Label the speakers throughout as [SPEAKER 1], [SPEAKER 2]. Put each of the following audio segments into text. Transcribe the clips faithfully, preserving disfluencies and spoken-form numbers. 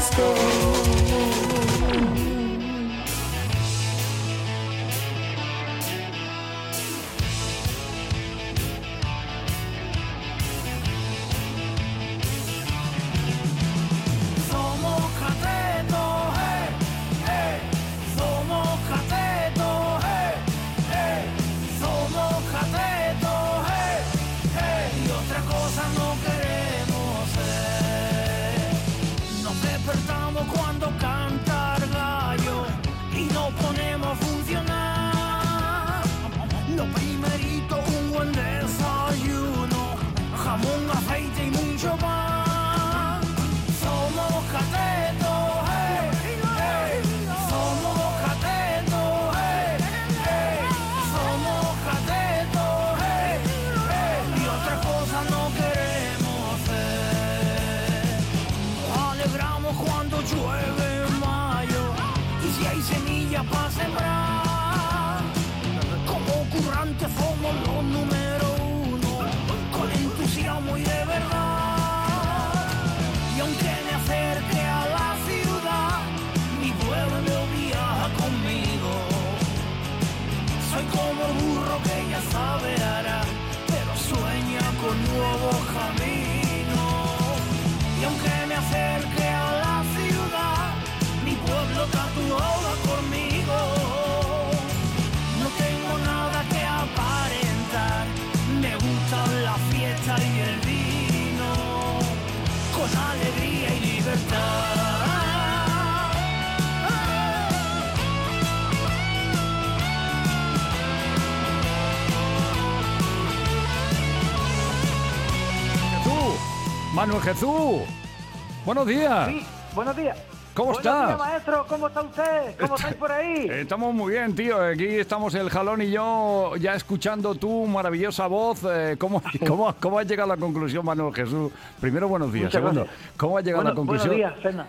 [SPEAKER 1] Manuel Jesús, buenos días.
[SPEAKER 2] Sí, buenos días.
[SPEAKER 1] ¿Cómo
[SPEAKER 2] buenos
[SPEAKER 1] estás?
[SPEAKER 2] Días, maestro, ¿cómo está usted? ¿Cómo estáis por ahí?
[SPEAKER 1] Estamos muy bien, tío. Aquí estamos el Jalón y yo ya escuchando tu maravillosa voz. Eh, ¿cómo, cómo, ¿Cómo has llegado a la conclusión, Manuel Jesús? Primero, buenos días.
[SPEAKER 2] Muchas
[SPEAKER 1] Segundo,
[SPEAKER 2] gracias.
[SPEAKER 1] ¿cómo has llegado
[SPEAKER 2] bueno,
[SPEAKER 1] a la conclusión?
[SPEAKER 2] Buenos días, Fernan.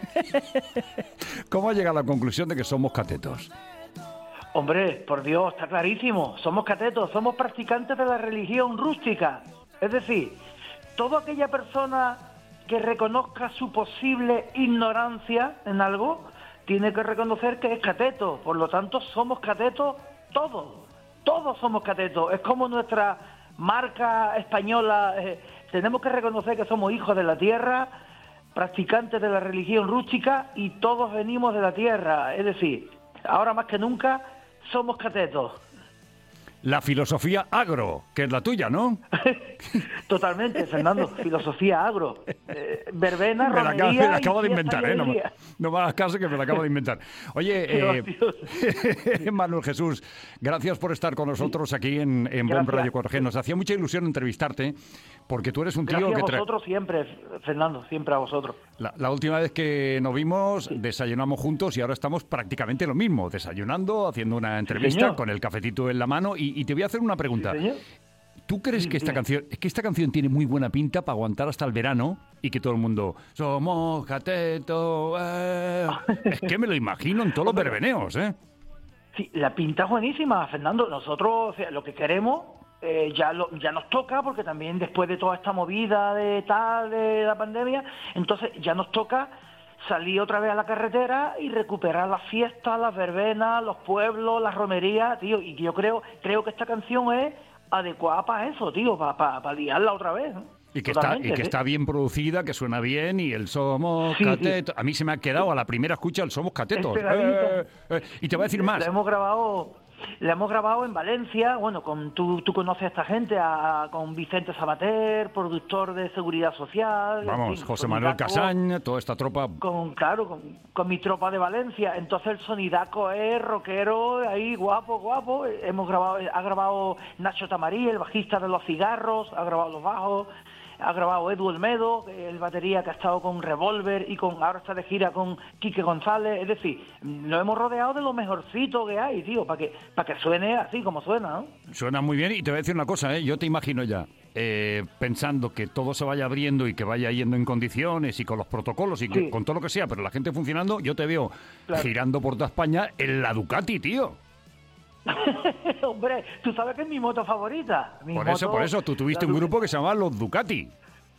[SPEAKER 1] ¿Cómo has llegado a la conclusión de que somos catetos?
[SPEAKER 2] Hombre, por Dios, está clarísimo. Somos catetos, somos practicantes de la religión rústica. Es decir, toda aquella persona que reconozca su posible ignorancia en algo, tiene que reconocer que es cateto. Por lo tanto, somos catetos todos. Todos somos catetos. Es como nuestra marca española. Eh, tenemos que reconocer que somos hijos de la tierra, practicantes de la religión rústica, y todos venimos de la tierra. Es decir, ahora más que nunca, somos catetos.
[SPEAKER 1] La filosofía agro, que es la tuya, ¿no?
[SPEAKER 2] Totalmente, Fernando. Filosofía agro. Eh, verbena,
[SPEAKER 1] me la, acabo,
[SPEAKER 2] romería
[SPEAKER 1] me la acabo de inventar, ¿eh? No,
[SPEAKER 2] alegría.
[SPEAKER 1] no me hagas caso que me la acabo de inventar. Oye, eh, Manuel Jesús, gracias por estar con nosotros aquí en, en Bon Radio cuatro G. Nos hacía mucha ilusión entrevistarte, porque tú eres un tío
[SPEAKER 2] gracias
[SPEAKER 1] que...
[SPEAKER 2] a
[SPEAKER 1] Tra...
[SPEAKER 2] vosotros siempre, Fernando, siempre a vosotros.
[SPEAKER 1] La, la última vez que nos vimos, desayunamos juntos y ahora estamos prácticamente lo mismo, desayunando, haciendo una entrevista,
[SPEAKER 2] sí,
[SPEAKER 1] con el cafetito en la mano, y, y te voy a hacer una pregunta.
[SPEAKER 2] Sí,
[SPEAKER 1] ¿Tú crees
[SPEAKER 2] sí,
[SPEAKER 1] que esta
[SPEAKER 2] sí.
[SPEAKER 1] canción es que esta canción tiene muy buena pinta para aguantar hasta el verano y que todo el mundo somos catetos? Eh? Es que me lo imagino en todos los verbeneos, ¿eh?
[SPEAKER 2] Sí, la pinta es buenísima, Fernando. Nosotros, o sea, lo que queremos eh, ya lo, ya nos toca, porque también después de toda esta movida de tal, de la pandemia, entonces ya nos toca salir otra vez a la carretera y recuperar las fiestas, las verbenas, los pueblos, las romerías, tío. Y yo creo creo que esta canción es adecuada para eso, tío, para pa, pa liarla otra vez, ¿no?
[SPEAKER 1] Y que, está, y que está bien producida, que suena bien, y el somos
[SPEAKER 2] sí,
[SPEAKER 1] catetos.
[SPEAKER 2] Sí.
[SPEAKER 1] A mí se me ha quedado a la primera escucha el somos catetos.
[SPEAKER 2] Eh,
[SPEAKER 1] eh, y te voy a decir más.
[SPEAKER 2] La hemos grabado... La hemos grabado en Valencia, bueno, con tú, tú conoces a esta gente, a, con Vicente Sabater, productor de Seguridad Social.
[SPEAKER 1] Vamos,
[SPEAKER 2] en fin,
[SPEAKER 1] José Manuel
[SPEAKER 2] Sonidaco,
[SPEAKER 1] Casañ, toda esta tropa.
[SPEAKER 2] Con, claro, con, con mi tropa de Valencia. Entonces el sonidaco es rockero, ahí guapo, guapo. Hemos grabado, ha grabado Nacho Tamarí, el bajista de Los Cigarros, ha grabado los bajos. Ha grabado Edu Olmedo, el batería que ha estado con Revolver y con ahora está de gira con Quique González. Es decir, lo hemos rodeado de lo mejorcito que hay, tío, para que para que suene así como suena, ¿no?
[SPEAKER 1] Suena muy bien y te voy a decir una cosa, ¿eh? Yo te imagino ya, eh, pensando que todo se vaya abriendo y que vaya yendo en condiciones y con los protocolos y que,
[SPEAKER 2] Sí.
[SPEAKER 1] con todo lo que sea, pero la gente funcionando, yo te veo
[SPEAKER 2] Claro.
[SPEAKER 1] girando por toda España en la Ducati, tío.
[SPEAKER 2] Hombre, tú sabes que es mi moto favorita. Mi
[SPEAKER 1] Por
[SPEAKER 2] moto,
[SPEAKER 1] eso, por eso, tú tuviste
[SPEAKER 2] la
[SPEAKER 1] un
[SPEAKER 2] Du-
[SPEAKER 1] grupo que se llamaba Los Ducati.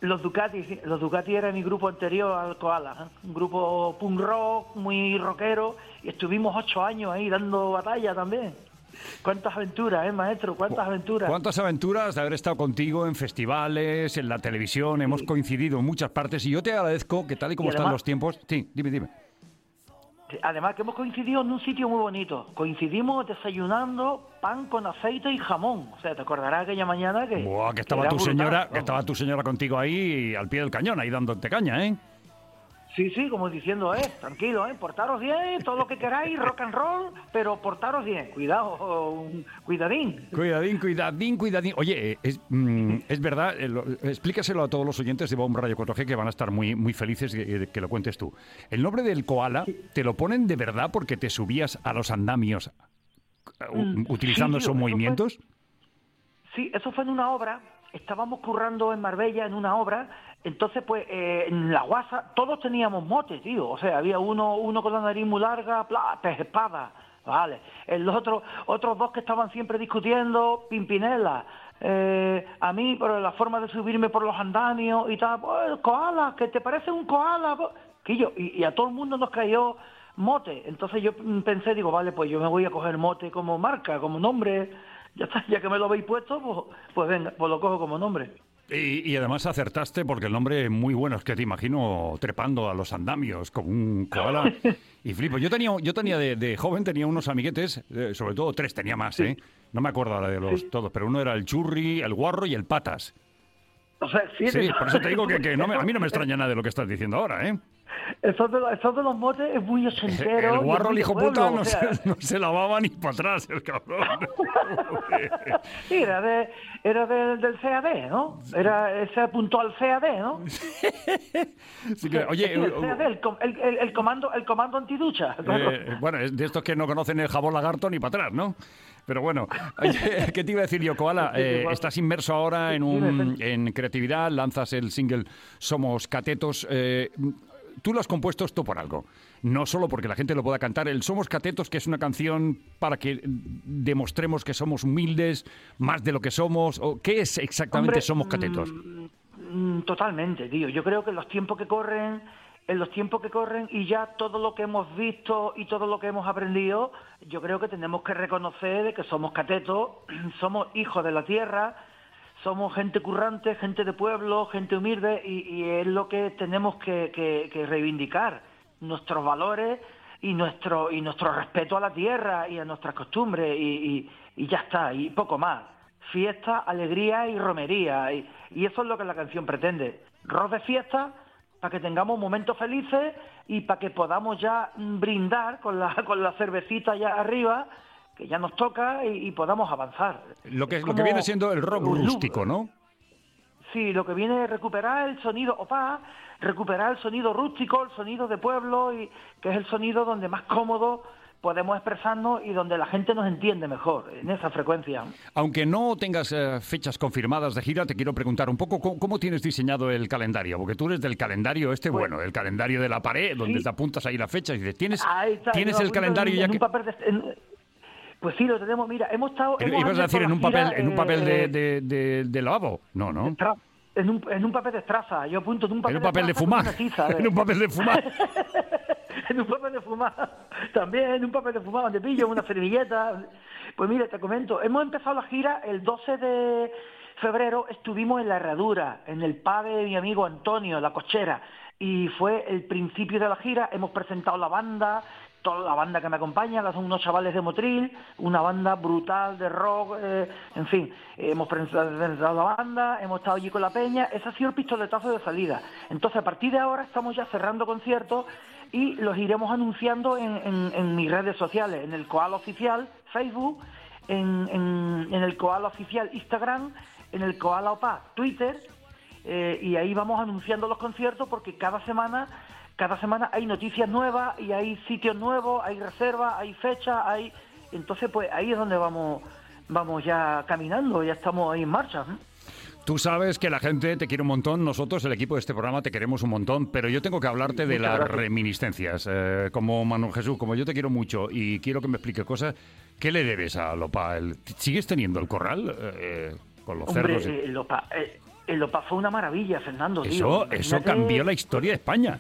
[SPEAKER 2] Los Ducati, los Ducati era mi grupo anterior al Koala, ¿eh? Un grupo punk rock, muy rockero, y estuvimos ocho años ahí dando batalla también. Cuántas aventuras, ¿eh, maestro? Cuántas aventuras.
[SPEAKER 1] Cuántas aventuras de haber estado contigo en festivales, en la televisión, hemos sí. coincidido en muchas partes, y yo te agradezco que tal y como y además, están los tiempos... Sí, dime, dime.
[SPEAKER 2] Además que hemos coincidido en un sitio muy bonito. Coincidimos desayunando pan con aceite y jamón. O sea, te acordarás aquella mañana que...
[SPEAKER 1] Buah, que estaba
[SPEAKER 2] que
[SPEAKER 1] tu
[SPEAKER 2] brutal,
[SPEAKER 1] señora,
[SPEAKER 2] ¿no?
[SPEAKER 1] que estaba tu señora contigo ahí al pie del cañón, ahí dándote caña, ¿eh?
[SPEAKER 2] Sí, sí, como diciendo, eh, tranquilo, eh, portaros bien, todo lo que queráis, rock and roll, pero portaros bien, cuidado, cuidadín.
[SPEAKER 1] Cuidadín, cuidadín, cuidadín. Oye, es, mm, es verdad, eh, lo, explícaselo a todos los oyentes de Bomba Radio cuatro G que van a estar muy, muy felices que, que lo cuentes tú. El nombre del koala, ¿te lo ponen de verdad porque te subías a los andamios uh, utilizando sí, tío, esos movimientos?
[SPEAKER 2] Fue, sí, eso fue en una obra, estábamos currando en Marbella en una obra. Entonces, pues, eh, en la guasa todos teníamos motes, tío. O sea, había uno uno con la nariz muy larga, pla, pez espada, vale. El otro, otros dos que estaban siempre discutiendo, Pimpinela. Eh, a mí, por la forma de subirme por los andamios y tal, pues, koala, que te parece un koala. Que yo, y, y a todo el mundo nos cayó mote. Entonces yo pensé, digo, vale, pues yo me voy a coger mote como marca, como nombre. Ya está, ya que me lo habéis puesto, pues, pues venga, pues lo cojo como nombre.
[SPEAKER 1] Y, y además acertaste porque el nombre es muy bueno, es que te imagino trepando a los andamios como un koala y flipo. Yo tenía, yo tenía de, de joven tenía unos amiguetes, eh, sobre todo tres, tenía más, ¿eh? No me acuerdo ahora de los sí. todos, pero uno era el Churri, el Guarro y el Patas.
[SPEAKER 2] O sea, sí,
[SPEAKER 1] sí, por eso te digo que, que no me, a mí no me extraña nada de lo que estás diciendo ahora, ¿eh?
[SPEAKER 2] Eso de, eso de los motes es muy ochentero.
[SPEAKER 1] El Guarro, el hijo puta, no,
[SPEAKER 2] o sea...
[SPEAKER 1] se, no se lavaba ni para atrás, el cabrón.
[SPEAKER 2] Sí, era, de, era de, del C A D, ¿no? Era, ese apuntó al C A D, ¿no?
[SPEAKER 1] Sí, que, oye,
[SPEAKER 2] el, C A D, el, el, el, el, comando, el comando antiducha.
[SPEAKER 1] Eh, bueno, es de estos que no conocen el jabón lagarto ni para atrás, ¿no? Pero bueno, oye, ¿qué te iba a decir yo, Koala? Eh, estás inmerso ahora en, un, en creatividad, lanzas el single Somos Catetos. Eh, tú lo has compuesto esto por algo, no solo porque la gente lo pueda cantar. El Somos Catetos, que es una canción para que demostremos que somos humildes, más de lo que somos. ¿O qué es exactamente Hombre, Somos Catetos?
[SPEAKER 2] Mmm, totalmente, tío. Yo creo que en los tiempos que corren... En los tiempos que corren y ya todo lo que hemos visto y todo lo que hemos aprendido, yo creo que tenemos que reconocer de que somos catetos, somos hijos de la tierra, somos gente currante, gente de pueblo, gente humilde y, y es lo que tenemos que, que, que reivindicar, nuestros valores y nuestro y nuestro respeto a la tierra y a nuestras costumbres y, y, y ya está, y poco más. Fiesta, alegría y romería y, y eso es lo que la canción pretende. Rock de fiesta, para que tengamos momentos felices y para que podamos ya brindar con la con la cervecita ya arriba, que ya nos toca, y, y podamos avanzar.
[SPEAKER 1] Lo que, lo que viene siendo el rock rústico, ¿no?
[SPEAKER 2] Sí, lo que viene es recuperar el sonido opá, recuperar el sonido rústico, el sonido de pueblo, y que es el sonido donde más cómodo podemos expresarnos y donde la gente nos entiende mejor, en esa frecuencia.
[SPEAKER 1] Aunque no tengas eh, fechas confirmadas de gira, te quiero preguntar un poco cómo, cómo tienes diseñado el calendario, porque tú eres del calendario este, pues, bueno, el calendario de la pared, donde sí. te apuntas ahí la fecha y dices, ¿tienes,
[SPEAKER 2] está,
[SPEAKER 1] ¿tienes el calendario
[SPEAKER 2] en,
[SPEAKER 1] ya
[SPEAKER 2] en
[SPEAKER 1] que...?
[SPEAKER 2] Un papel de, en, pues sí, lo tenemos, mira, hemos estado...
[SPEAKER 1] ¿Ibas
[SPEAKER 2] hemos
[SPEAKER 1] a decir en un,
[SPEAKER 2] gira,
[SPEAKER 1] papel, en un papel
[SPEAKER 2] eh,
[SPEAKER 1] de, de, de, de lavabo? No, ¿no?
[SPEAKER 2] En un, en un papel de estraza, yo apunto en un papel,
[SPEAKER 1] ¿En un papel de, de fumar? Tiza, ¿en un papel de fumar?
[SPEAKER 2] En un papel de fumar, también en un papel de fumar, donde pillo una servilleta. Pues mira, te comento, hemos empezado la gira el doce de febrero, estuvimos en La Herradura, en el pub de mi amigo Antonio, La Cochera, y fue el principio de la gira. Hemos presentado la banda, toda la banda que me acompaña, que son unos chavales de Motril, una banda brutal de rock, eh, en fin, eh, hemos presentado la banda, hemos estado allí con la peña, ese ha sido el pistoletazo de salida. Entonces, a partir de ahora estamos ya cerrando conciertos y los iremos anunciando en, en, en mis redes sociales, en el Koala Oficial Facebook, en, en, en el Koala Oficial Instagram, en el Koala Opá Twitter, eh, y ahí vamos anunciando los conciertos porque cada semana... Cada semana hay noticias nuevas y hay sitios nuevos, hay reservas, hay fechas, hay... Entonces, pues ahí es donde vamos vamos ya caminando, ya estamos ahí en marcha. ¿eh?
[SPEAKER 1] Tú sabes que la gente te quiere un montón, nosotros, el equipo de este programa, te queremos un montón, pero yo tengo que hablarte de las reminiscencias. Eh, como Manuel Jesús, como yo te quiero mucho y quiero que me expliques cosas, ¿qué le debes a Lopa? ¿Sigues teniendo el corral eh, con los
[SPEAKER 2] Hombre,
[SPEAKER 1] cerdos? Y...
[SPEAKER 2] Eh, Lopa... Eh... El Opa fue una maravilla, Fernando, tío.
[SPEAKER 1] Eso,
[SPEAKER 2] Imagínate,
[SPEAKER 1] eso cambió la historia de España.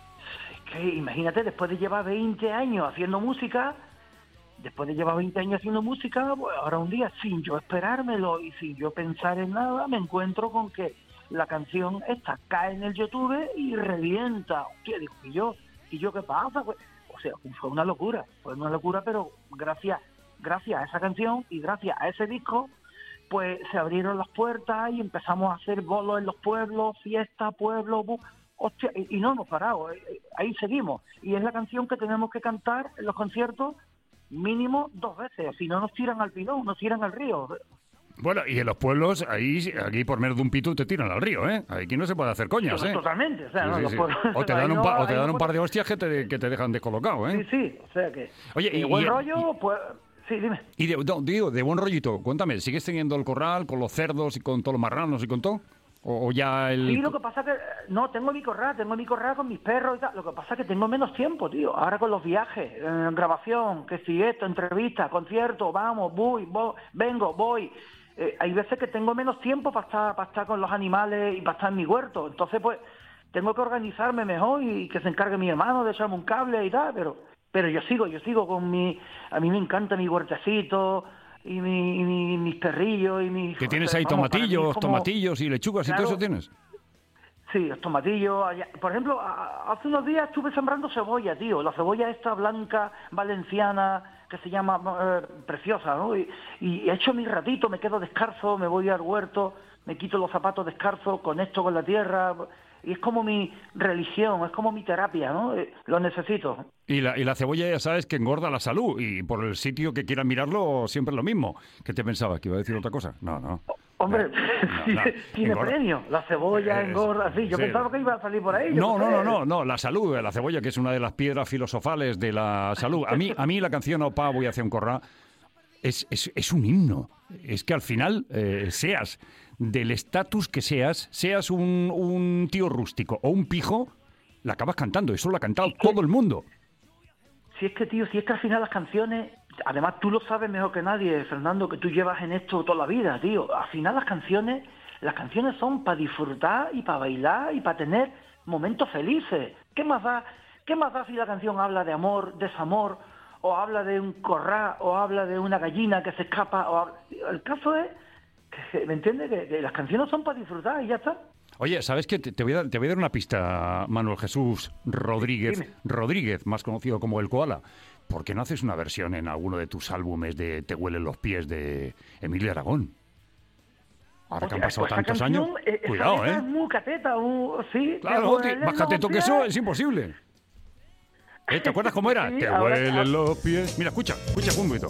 [SPEAKER 2] Es que imagínate, después de llevar veinte años haciendo música, después de llevar veinte años haciendo música, pues ahora un día, sin yo esperármelo y sin yo pensar en nada, me encuentro con que la canción esta cae en el YouTube y revienta. Hostia, digo, ¿y yo? ¿Y yo qué pasa? Pues, o sea, fue una locura, fue una locura, pero gracias, gracias a esa canción y gracias a ese disco, pues se abrieron las puertas y empezamos a hacer bolos en los pueblos, fiesta, pueblo, bu- hostia, y, y no hemos parado, eh, eh, ahí seguimos. Y es la canción que tenemos que cantar en los conciertos mínimo dos veces, si no nos tiran al pilón, nos tiran al río.
[SPEAKER 1] Bueno, y en los pueblos, ahí, aquí por menos de un pito te tiran al río, ¿eh? Aquí no se puede hacer coñas, ¿eh?
[SPEAKER 2] Totalmente, o sea,
[SPEAKER 1] Sí,
[SPEAKER 2] no,
[SPEAKER 1] sí,
[SPEAKER 2] los
[SPEAKER 1] sí.
[SPEAKER 2] pueblos-
[SPEAKER 1] O te
[SPEAKER 2] ahí
[SPEAKER 1] dan un,
[SPEAKER 2] no-
[SPEAKER 1] pa- o te
[SPEAKER 2] ahí
[SPEAKER 1] dan
[SPEAKER 2] no
[SPEAKER 1] un par de hostias que te, que te dejan descolocado,
[SPEAKER 2] Sí,
[SPEAKER 1] ¿eh?
[SPEAKER 2] sí, o sea que...
[SPEAKER 1] Oye,
[SPEAKER 2] y
[SPEAKER 1] y-
[SPEAKER 2] buen
[SPEAKER 1] y-
[SPEAKER 2] rollo, pues... Sí, dime.
[SPEAKER 1] Y de, no, digo, de buen rollito, cuéntame, ¿sigues teniendo el corral con los cerdos y con todos los marranos y con todo? ¿O, o ya el...?
[SPEAKER 2] Sí, lo que pasa que... No, tengo mi corral, tengo mi corral con mis perros y tal. Lo que pasa es que tengo menos tiempo, tío. Ahora con los viajes, eh, grabación, que si esto, entrevista, concierto, vamos, voy, voy vengo, voy. Eh, hay veces que tengo menos tiempo para estar, para estar con los animales y para estar en mi huerto. Entonces, pues, tengo que organizarme mejor y que se encargue mi hermano de echarme un cable y tal, pero... Pero yo sigo, yo sigo con mi... A mí me encanta mi huertecito y, mi, y mi- mis perrillos y mis...
[SPEAKER 1] ¿Que tienes
[SPEAKER 2] o sea,
[SPEAKER 1] ahí
[SPEAKER 2] vamos, para mí es
[SPEAKER 1] tomatillos,
[SPEAKER 2] como-
[SPEAKER 1] tomatillos y lechugas y
[SPEAKER 2] Claro.
[SPEAKER 1] todo eso tienes?
[SPEAKER 2] Sí, los tomatillos. allá- Por ejemplo, a- hace unos días estuve sembrando cebolla, tío. La cebolla esta blanca, valenciana, que se llama eh, preciosa, ¿no? Y, y he hecho mi ratito, me quedo descalzo, me voy al huerto, me quito los zapatos descalzos, conecto con la tierra... Y es como mi religión, es como mi terapia, ¿no? Eh, Lo necesito.
[SPEAKER 1] Y la, y la cebolla ya sabes que engorda la salud y por el sitio que quieras mirarlo siempre es lo mismo. ¿Qué te pensabas? ¿Que iba a decir otra cosa? No, no.
[SPEAKER 2] Hombre,
[SPEAKER 1] No, no,
[SPEAKER 2] tiene
[SPEAKER 1] engorda.
[SPEAKER 2] premio. La cebolla
[SPEAKER 1] Eh,
[SPEAKER 2] engorda, sí. Yo
[SPEAKER 1] sí.
[SPEAKER 2] pensaba que iba a salir por ahí. yo
[SPEAKER 1] No,
[SPEAKER 2] qué
[SPEAKER 1] no,
[SPEAKER 2] sé.
[SPEAKER 1] no, no, no, la salud, la cebolla, que es una de las piedras filosofales de la salud. A mí, a mí la canción Opa, voy hacia un corral es, es, es un himno. Es que al final, eh, seas del estatus que seas, seas un, un tío rústico o un pijo, la acabas cantando. Eso lo ha cantado todo el mundo.
[SPEAKER 2] Si es que, tío, si es que al final las canciones... Además, tú lo sabes mejor que nadie, Fernando, que tú llevas en esto toda la vida, tío. Al final las canciones... Las canciones son para disfrutar y para bailar y para tener momentos felices. ¿Qué más da, qué más da si la canción habla de amor, desamor, o habla de un corral, o habla de una gallina que se escapa? O habla- El caso es... Que, ¿me entiendes? Que, que las canciones son para disfrutar y ya está.
[SPEAKER 1] Oye, ¿sabes qué? Te, te voy a dar, te voy a dar una pista, Manuel Jesús Rodríguez,
[SPEAKER 2] Dime.
[SPEAKER 1] Rodríguez, más conocido como El Koala. ¿Por qué no haces una versión en alguno de tus álbumes de Te huelen los pies de Emilio Aragón? Ahora que han
[SPEAKER 2] Hostia,
[SPEAKER 1] pasado
[SPEAKER 2] pues esa
[SPEAKER 1] tantos
[SPEAKER 2] canción,
[SPEAKER 1] años,
[SPEAKER 2] eh, esa
[SPEAKER 1] cuidado,
[SPEAKER 2] letra
[SPEAKER 1] ¿eh?
[SPEAKER 2] Es muy cateta, muy- sí.
[SPEAKER 1] Claro,
[SPEAKER 2] te
[SPEAKER 1] tío,
[SPEAKER 2] huelen
[SPEAKER 1] más
[SPEAKER 2] los
[SPEAKER 1] cateto que
[SPEAKER 2] pies.
[SPEAKER 1] eso es imposible. ¿Eh? ¿Te acuerdas cómo era?
[SPEAKER 2] Sí,
[SPEAKER 1] Te
[SPEAKER 2] ahora-
[SPEAKER 1] huelen los pies. Mira, escucha, escucha un poquito.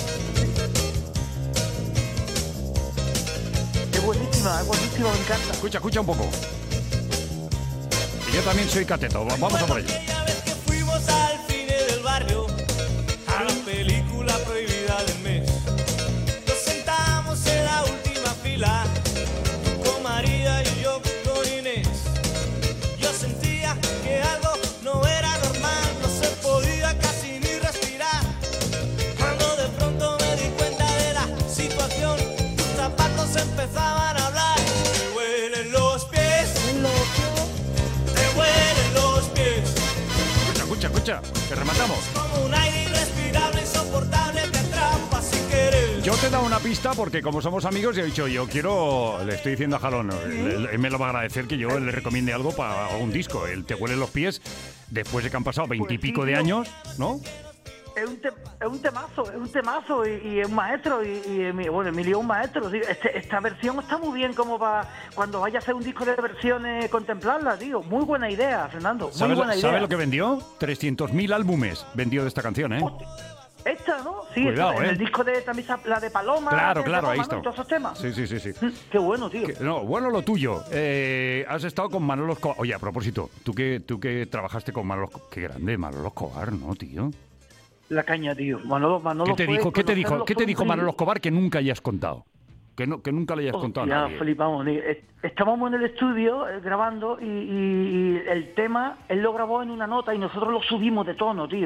[SPEAKER 2] Es buenísima, es buenísima, me encanta.
[SPEAKER 1] Escucha, escucha un poco. Y yo también soy cateto. Va- Vamos a por ello.
[SPEAKER 3] Aquella vez que fuimos al cine del barrio, a la película prohibida del mes, nos sentamos en la última fila, tú con María y yo con Inés. Yo sentía que algo no era normal, no se podía casi ni respirar. Cuando de pronto me di cuenta de la situación, tus zapatos empezaban a hablar. Te huelen los pies, te huelen los pies.
[SPEAKER 1] Escucha, escucha, escucha. Que rematamos.
[SPEAKER 3] Como un aire irrespirable, insoportable, te atrapa sin querer.
[SPEAKER 1] Yo te he dado una pista porque como somos amigos he dicho, yo quiero, le estoy diciendo a Jalón, él, él me lo va a agradecer que yo le recomiende algo para algún disco. Él Te huelen los pies, después de que han pasado veintipico de
[SPEAKER 2] tío.
[SPEAKER 1] años, ¿no?
[SPEAKER 2] Es un, te- es un temazo, es un temazo y, y es un maestro. Y, y Emi- bueno, Emilio es un maestro. Tío. Este- esta versión está muy bien como para cuando vaya a hacer un disco de versiones, contemplarla, tío. Muy buena idea, Fernando. Muy
[SPEAKER 1] ¿Sabes,
[SPEAKER 2] buena idea.
[SPEAKER 1] ¿sabes lo que vendió? trescientos mil álbumes vendió de esta canción, ¿eh?
[SPEAKER 2] Hostia, esta, ¿no? Sí,
[SPEAKER 1] Cuidado,
[SPEAKER 2] esta, en
[SPEAKER 1] ¿eh?
[SPEAKER 2] el disco de también sa- la de Paloma.
[SPEAKER 1] Claro,
[SPEAKER 2] de
[SPEAKER 1] claro,
[SPEAKER 2] Paloma,
[SPEAKER 1] ahí
[SPEAKER 2] ¿no?
[SPEAKER 1] está.
[SPEAKER 2] Y todos esos temas.
[SPEAKER 1] Sí, sí, sí, sí.
[SPEAKER 2] Mm, Qué bueno, tío.
[SPEAKER 1] Que- no, bueno, lo tuyo. Eh, has estado con Manolo Escobar. Oye, a propósito, tú que, tú que trabajaste con Manolo Escobar. Qué grande, Manolo Escobar, ¿no, tío?
[SPEAKER 2] La caña, tío. Manolo, Manolo
[SPEAKER 1] ¿Qué te
[SPEAKER 2] fue
[SPEAKER 1] dijo, ¿qué te dijo,
[SPEAKER 2] conocerlo
[SPEAKER 1] ¿qué te
[SPEAKER 2] fue un
[SPEAKER 1] dijo
[SPEAKER 2] pri-
[SPEAKER 1] Manolo Escobar que nunca hayas contado? Que, no, que nunca le hayas contado a
[SPEAKER 2] Ya,
[SPEAKER 1] nadie.
[SPEAKER 2] flipamos. ni- est- Estábamos en el estudio eh, grabando y, y- y el tema, él lo grabó en una nota y nosotros lo subimos de tono, tío.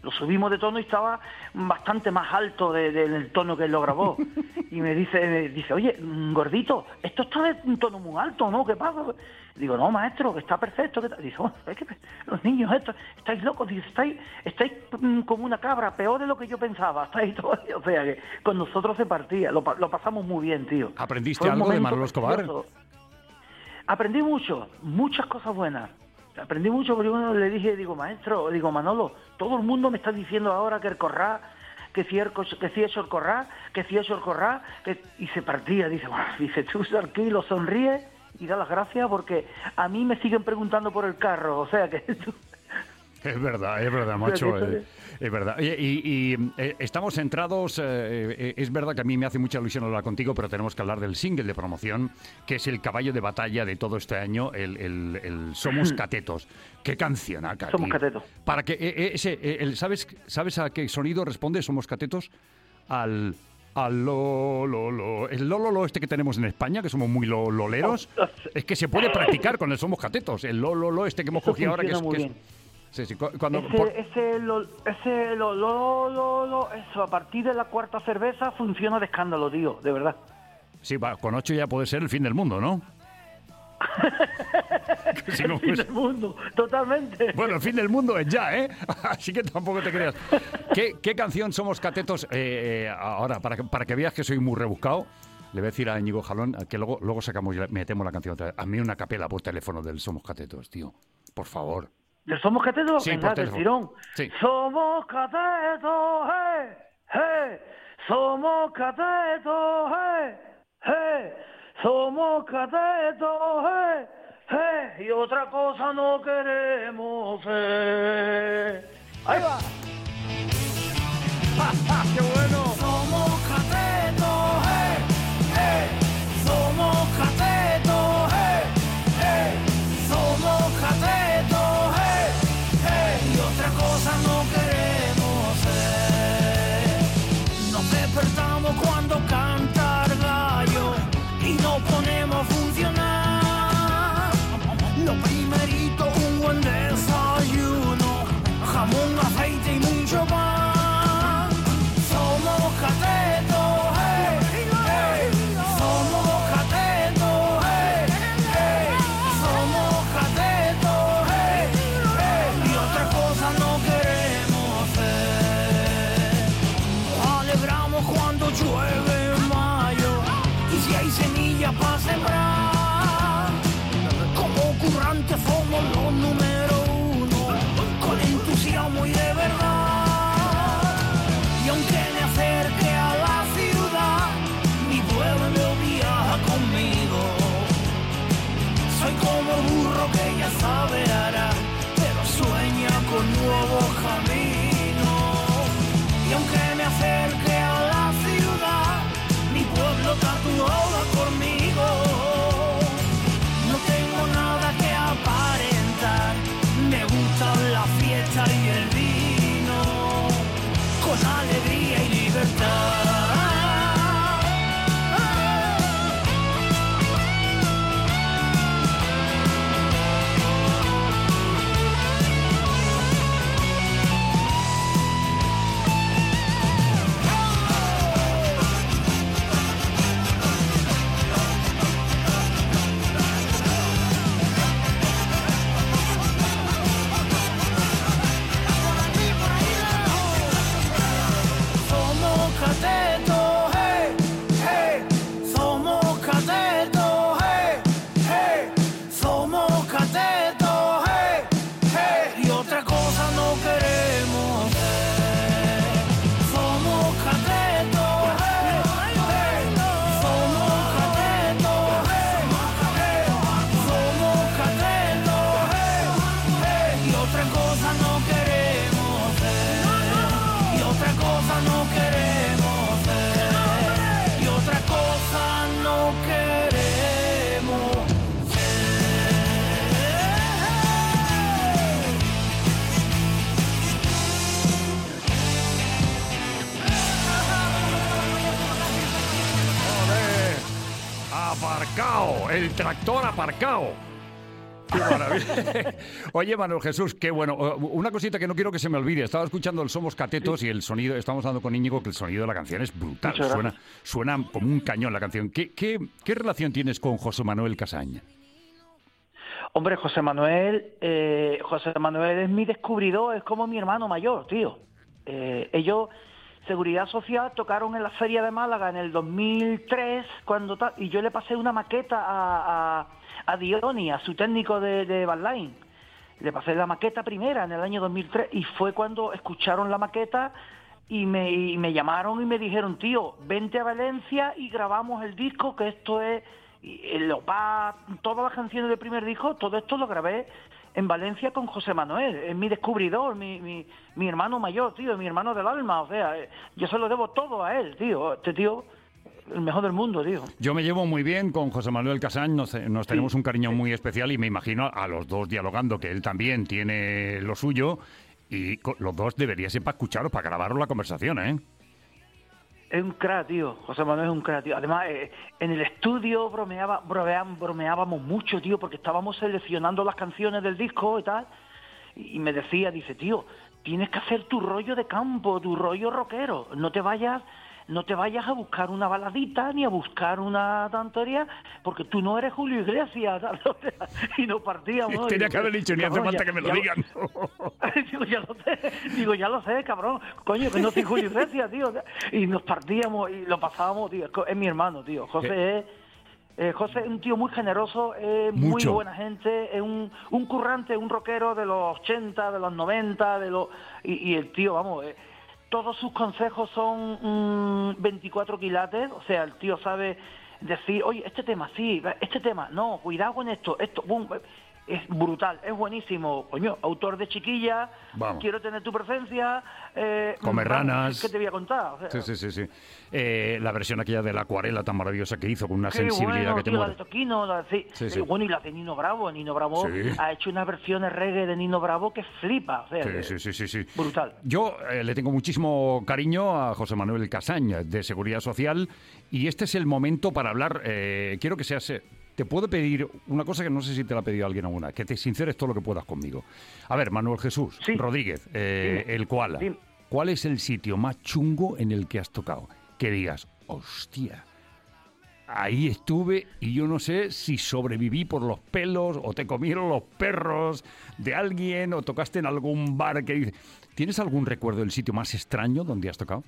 [SPEAKER 2] Lo subimos de tono y estaba bastante más alto de, de, del tono que él lo grabó. Y me dice, me dice, oye, gordito, esto está de un tono muy alto, ¿no? ¿Qué pasa? Digo, no, maestro, que está perfecto. ¿Qué tal? Dice, oh, es que los niños estos, estáis locos, dice, estáis, estáis como una cabra, peor de lo que yo pensaba. Estáis todos, o sea, que con nosotros se partía, lo, lo pasamos muy bien, tío.
[SPEAKER 1] ¿Aprendiste algo de Manolo Escobar?
[SPEAKER 2] Precioso. Aprendí mucho, muchas cosas buenas. Aprendí mucho porque uno le dije, digo, maestro, digo, Manolo, todo el mundo me está diciendo ahora que el Corrá, que si, el, que si es el Corrá, que si es el Corrá, que... y se partía, dice, bueno, dice, tú tranquilo, sonríe y da las gracias porque a mí me siguen preguntando por el carro, o sea que...
[SPEAKER 1] Es verdad, es verdad, macho, es, es verdad. Y, y, y eh, estamos centrados, eh, eh, es verdad que a mí me hace mucha ilusión hablar contigo, pero tenemos que hablar del single de promoción, que es el caballo de batalla de todo este año, el, el, el Somos Catetos. ¿Qué canción acá?
[SPEAKER 2] Somos Catetos.
[SPEAKER 1] Para que eh, ese, eh, el, ¿sabes, ¿Sabes a qué sonido responde Somos Catetos? Al... Al lo, lo, lo. El lo, lo, lo este que tenemos en España, que somos muy lo, loleros, es que se puede practicar con el Somos Catetos. El lo, lo, lo este que hemos
[SPEAKER 2] Eso
[SPEAKER 1] cogido ahora, que es...
[SPEAKER 2] muy
[SPEAKER 1] Que
[SPEAKER 2] bien.
[SPEAKER 1] es Sí, sí, cuando,
[SPEAKER 2] ese,
[SPEAKER 1] por...
[SPEAKER 2] ese, lo, ese lo, lo, lo, lo, eso, a partir de la cuarta cerveza funciona de escándalo, tío, de verdad.
[SPEAKER 1] Sí, va, con ocho ya puede ser el fin del mundo, ¿no?
[SPEAKER 2] Sí, el fin
[SPEAKER 1] pues...
[SPEAKER 2] del mundo, totalmente.
[SPEAKER 1] Bueno, el fin del mundo es ya, ¿eh? Así que tampoco te creas. ¿Qué, qué canción Somos Catetos? Eh, ahora, para que, para que veas que soy muy rebuscado, le voy a decir a Íñigo Jalón que luego, luego sacamos y metemos la canción otra vez. A mí una capela por teléfono del Somos Catetos, tío. Por favor.
[SPEAKER 2] ¿Del Somos Catetos?
[SPEAKER 1] Sí,
[SPEAKER 2] Venga,
[SPEAKER 1] por
[SPEAKER 2] del
[SPEAKER 1] teléfono.
[SPEAKER 2] tirón.
[SPEAKER 1] Sí.
[SPEAKER 2] Somos Catetos, hey, hey. Somos Catetos, hey, hey. Somos Catetos, hey, hey. Y otra cosa no queremos ser. Ahí va.
[SPEAKER 1] ¡Qué bueno!
[SPEAKER 3] Somos Catetos, hey, hey. Somos Catetos, hey, hey. Somos Catetos, hey, hey. Y otra cosa no queremos ser. Nos despertamos cuando canta el gallo y nos ponemos a funcionar. Lo primerito, un buen desayuno, jamón, aceite y mucho pan. Somos Catetos, hey, hey. Somos Catetos, hey, hey. Somos Catetos, hey, hey. Y otra cosa no queremos ser. Nos alegramos cuando llueve en mayo y si hay semillas para sembrar. Como currantes somos los número uno, con entusiasmo y de verdad. Y aunque me acerque a la ciudad, mi pueblo viaja conmigo. Soy como el burro que ya sabe arar, pero sueña con nuevos caminos. Y aunque me acerque a la ciudad, mi pueblo tatuado conmigo. No tengo nada que aparentar, me gusta la fiesta y el vino, con alegría y libertad. Somos Catetos, hey, hey. Somos Catetos, hey, hey. Somos Catetos, hey, hey. Y otra cosa no queremos ser. Somos Catetos, hey, hey. Somos Catetos, hey, hey. Somos Catetos, hey, hey. Y otra cosa no queremos ser. Y otra cosa no queremos ser. Y otra cosa no queremos ser.
[SPEAKER 1] ¡Joder! Aparcado, el tractor aparcado. Qué maravilla. Oye, Manuel Jesús, qué bueno. Una cosita que no quiero que se me olvide. Estaba escuchando el Somos Catetos sí. y el sonido, estamos hablando con Íñigo, que el sonido de la canción es brutal. Suena, suena como un cañón la canción. ¿Qué, qué, qué relación tienes con José Manuel Casañ?
[SPEAKER 2] Hombre, José Manuel, eh, José Manuel es mi descubridor, es como mi hermano mayor, tío. Eh, ellos, Seguridad Social, tocaron en la Feria de Málaga en el dos mil tres, cuando ta- y yo le pasé una maqueta a, a, a Dioni, a su técnico de, de backline. Le pasé la maqueta primera en el año dos mil tres, y fue cuando escucharon la maqueta y me, y me llamaron y me dijeron, tío, vente a Valencia y grabamos el disco, que esto es... Y el Opá, todas las canciones del primer disco, todo esto lo grabé en Valencia con José Manuel, es mi descubridor, mi, mi, mi hermano mayor, tío, mi hermano del alma, o sea, yo se lo debo todo a él, tío, este tío, el mejor del mundo, tío.
[SPEAKER 1] Yo me llevo muy bien con José Manuel Casañ, nos, nos tenemos sí, un cariño sí. muy especial y me imagino a los dos dialogando, que él también tiene lo suyo y los dos deberíais para escucharos, para grabaros la conversación, ¿eh?
[SPEAKER 2] Es un crack, tío. José Manuel es un crack, tío. Además, eh, en el estudio bromeaba, bromeábamos, bromeábamos mucho, tío, porque estábamos seleccionando las canciones del disco y tal. Y me decía, dice, tío, tienes que hacer tu rollo de campo, tu rollo rockero. No te vayas, no te vayas a buscar una baladita ni a buscar una tontería, porque tú no eres Julio Iglesias. Y nos partíamos.
[SPEAKER 1] Tenía que haber dicho, ni hace falta ya, que me lo ya, digan.
[SPEAKER 2] digo, ya lo sé, digo, ya lo sé, cabrón. Coño, que no soy Julio Iglesias, tío. Y nos partíamos y lo pasábamos, tío. Es mi hermano, tío. José es... Eh, José es un tío muy generoso, eh, muy buena gente, es un, un currante, un rockero de los ochenta, de los noventa, de los y, y el tío, vamos... Eh, todos sus consejos son mmm, veinticuatro quilates, o sea, el tío sabe decir, oye, este tema sí, este tema, no, cuidado con esto, esto, boom, es brutal, es buenísimo, coño, autor de Chiquilla, vamos. Quiero tener tu presencia, eh,
[SPEAKER 1] Comer ranas.
[SPEAKER 2] ¿Qué te voy a contar? O sea,
[SPEAKER 1] sí, sí, sí, sí. Eh, la versión aquella de la acuarela tan maravillosa que hizo, con una
[SPEAKER 2] qué
[SPEAKER 1] sensibilidad
[SPEAKER 2] bueno,
[SPEAKER 1] que te
[SPEAKER 2] tío,
[SPEAKER 1] muere.
[SPEAKER 2] La de Toquino, la de, sí,
[SPEAKER 1] sí, sí.
[SPEAKER 2] Eh, bueno, y la de Nino Bravo, Nino Bravo
[SPEAKER 1] sí.
[SPEAKER 2] ha hecho unas versiones reggae de Nino Bravo que flipa, o sea,
[SPEAKER 1] sí, sí, sí, sí, sí.
[SPEAKER 2] brutal.
[SPEAKER 1] Yo eh, le tengo muchísimo cariño a José Manuel Casañ, de Seguridad Social, y este es el momento para hablar, eh, quiero que seas... Eh, te puedo pedir una cosa que no sé si te la ha pedido alguien alguna, que te sinceres todo lo que puedas conmigo. A ver, Manuel Jesús
[SPEAKER 2] sí.
[SPEAKER 1] Rodríguez, eh, el Koala, sí. ¿cuál es el sitio más chungo en el que has tocado? Que digas, hostia, ahí estuve y yo no sé si sobreviví por los pelos o te comieron los perros de alguien o tocaste en algún bar que dice... ¿Tienes algún recuerdo del sitio más extraño donde has tocado?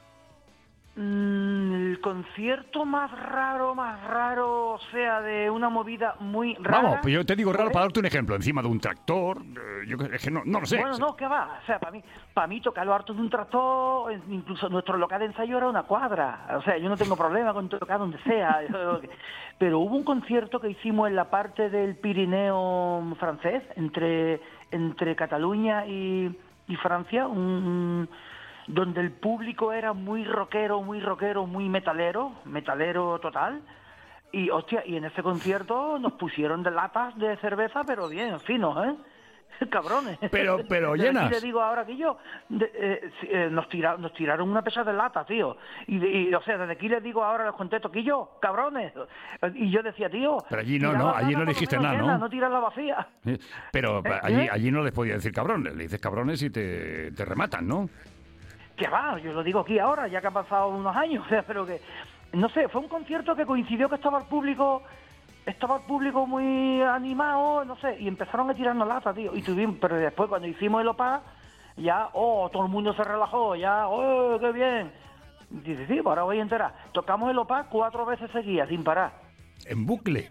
[SPEAKER 2] El concierto más raro, más raro, o sea, de una movida muy rara.
[SPEAKER 1] Vamos, pues yo te digo raro para darte un ejemplo, encima de un tractor, eh, yo es que no, no lo sé.
[SPEAKER 2] Bueno, no, ¿qué va? O sea, para mí, para mí tocar lo harto de un tractor, incluso nuestro local de ensayo era una cuadra, o sea, yo no tengo problema con tocar donde sea, pero hubo un concierto que hicimos en la parte del Pirineo francés, entre, entre Cataluña y, y Francia, un... un donde el público era muy rockero, muy rockero, muy metalero, metalero total, y hostia, y en ese concierto nos pusieron de latas de cerveza, pero bien, finos, ¿eh? Cabrones.
[SPEAKER 1] Pero, pero llenas.
[SPEAKER 2] Y le digo ahora que yo, de, eh, eh, nos, tira, nos tiraron una pesa de lata, tío. Y, y, o sea, desde aquí les digo ahora, les contesto, que yo, cabrones. Y yo decía, tío...
[SPEAKER 1] Pero allí no, no, allí no dijiste nada,
[SPEAKER 2] llena,
[SPEAKER 1] ¿no?
[SPEAKER 2] No tiras la vacía.
[SPEAKER 1] Pero
[SPEAKER 2] ¿Eh?
[SPEAKER 1] allí, allí no les podía decir cabrones, le dices cabrones y te, te rematan, ¿no?
[SPEAKER 2] Que va, yo lo digo aquí ahora, ya que han pasado unos años, o sea, pero que, no sé, fue un concierto que coincidió que estaba el público, estaba el público muy animado, no sé, y empezaron a tirarnos lata, tío, y tuvimos, pero después cuando hicimos el Opá, ya, oh, todo el mundo se relajó, ya, oh, qué bien, y dice, sí, ahora voy a enterar, tocamos el Opá cuatro veces seguidas, sin parar.
[SPEAKER 1] En bucle.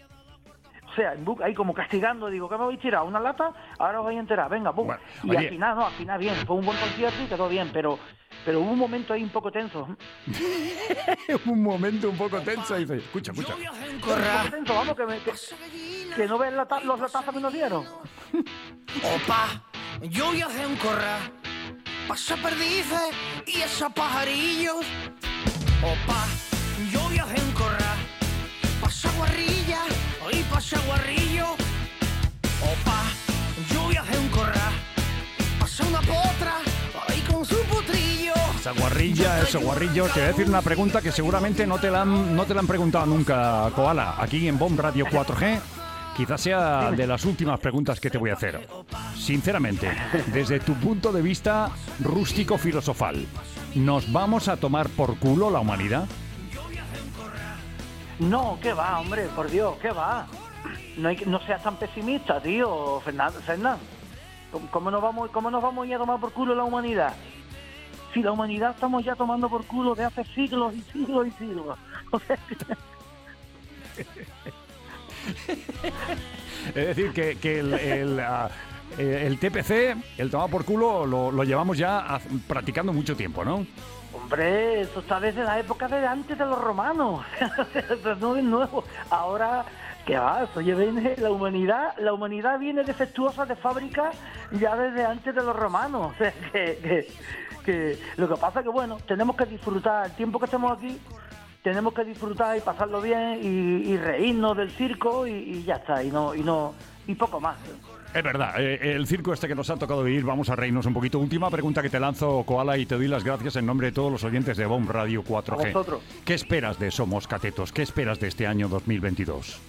[SPEAKER 2] O sea, ahí como castigando, digo, ¿qué me voy a tirar? ¿Una lata? Ahora os voy a enterar, venga, pum. Bueno, y oye, al final, no, al final bien, fue un buen concierto y quedó bien, pero pero hubo un momento ahí un poco tenso.
[SPEAKER 1] un momento un poco tenso, y dice, escucha, escucha.
[SPEAKER 2] Un poco tenso, vamos, que, me, que, que no ves la ta- los latazos que nos dieron.
[SPEAKER 4] Opa, yo viajé en corral, pasa perdices y esos pajarillos. Opa, yo viajé en corral, pasa guarrilla y pasa guarrillo. Opa, yo viajé en corral, pasa una potra ahí con su potrillo.
[SPEAKER 1] Esa guarrilla, eso guarrillo. Te voy a decir una pregunta que seguramente no te la han, no te la han preguntado nunca, Koala. Aquí en Bomb Radio cuatro G quizás sea de las últimas preguntas que te voy a hacer. Sinceramente, desde tu punto de vista rústico filosofal, ¿nos vamos a tomar por culo la humanidad?
[SPEAKER 2] No, ¿qué va, hombre? Por Dios, ¿qué va? No, hay, que- no seas tan pesimista, tío, Fernando. Fernán. ¿Cómo, cómo nos vamos, ¿Cómo nos vamos a ir a tomar por culo la humanidad? Si la humanidad estamos ya tomando por culo de hace siglos y siglos y siglos. O sea,
[SPEAKER 1] Es decir, que, que el, el, ah, eh, el T P C, el tomar por culo, lo, lo llevamos ya haz- practicando mucho tiempo, ¿no?
[SPEAKER 2] hombre, eso está desde la época de antes de los romanos. Eso no es nuevo. Ahora, ¿qué va? Eso ya viene, la humanidad, la humanidad viene defectuosa de fábrica ya desde antes de los romanos. O sea, que, que, que lo que pasa es que, bueno, tenemos que disfrutar el tiempo que estemos aquí, tenemos que disfrutar y pasarlo bien y, y reírnos del circo y, y ya está, y no, y no, y poco más.
[SPEAKER 1] Es verdad, eh, el circo este que nos ha tocado vivir, vamos a reírnos un poquito. Última pregunta que te lanzo, Koala, y te doy las gracias en nombre de todos los oyentes de Bomb Radio cuatro G.
[SPEAKER 2] A vosotros.
[SPEAKER 1] ¿Qué esperas de Somos Catetos? ¿Qué esperas de este año dos mil veintidós?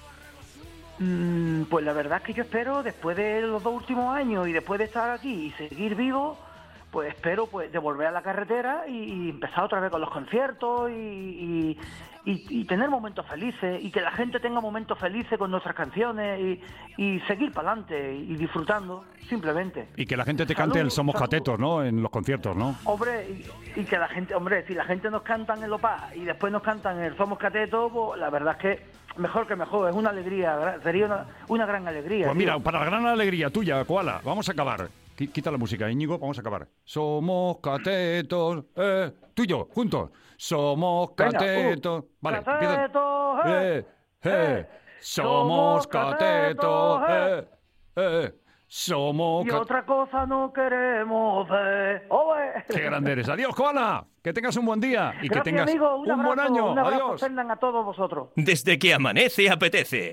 [SPEAKER 2] Mm, pues la verdad es que yo espero, después de los dos últimos años y después de estar aquí y seguir vivo, pues espero pues de volver a la carretera y, y empezar otra vez con los conciertos y, y, y- y tener momentos felices y que la gente tenga momentos felices con nuestras canciones y, y seguir para adelante y disfrutando, simplemente.
[SPEAKER 1] Y que la gente te cante
[SPEAKER 2] Salud,
[SPEAKER 1] el Somos
[SPEAKER 2] salud.
[SPEAKER 1] Catetos, ¿no? En los conciertos, ¿no?
[SPEAKER 2] Hombre, y, y que la gente, hombre, si la gente nos cantan el Opá y después nos cantan el Somos Catetos, pues la verdad es que mejor que mejor, es una alegría, gra- sería una, una gran alegría.
[SPEAKER 1] Pues mira,
[SPEAKER 2] tío.
[SPEAKER 1] para la gran alegría tuya, Koala, vamos a acabar. Qui- Quita la música, Íñigo, vamos a acabar. Somos catetos, eh, tú y yo, juntos. Somos
[SPEAKER 2] Venga,
[SPEAKER 1] catetos.
[SPEAKER 2] uh,
[SPEAKER 1] Vale, empieza.
[SPEAKER 2] catetos,
[SPEAKER 1] Eh,
[SPEAKER 2] eh,
[SPEAKER 1] eh,
[SPEAKER 2] eh.
[SPEAKER 1] somos
[SPEAKER 2] Somos
[SPEAKER 1] catetos,
[SPEAKER 2] catetos,
[SPEAKER 1] eh, eh, somos
[SPEAKER 2] Y
[SPEAKER 1] catetos.
[SPEAKER 2] otra cosa no queremos ver. ¡Oye!
[SPEAKER 1] Qué grande eres. Adiós, Koala. Que tengas un buen día y
[SPEAKER 2] Gracias,
[SPEAKER 1] que tengas
[SPEAKER 2] amigo. Un,
[SPEAKER 1] un buen
[SPEAKER 2] abrazo,
[SPEAKER 1] año.
[SPEAKER 2] Un abrazo,
[SPEAKER 1] Adiós.
[SPEAKER 2] Fernán, a todos vosotros.
[SPEAKER 5] Desde que amanece apetece.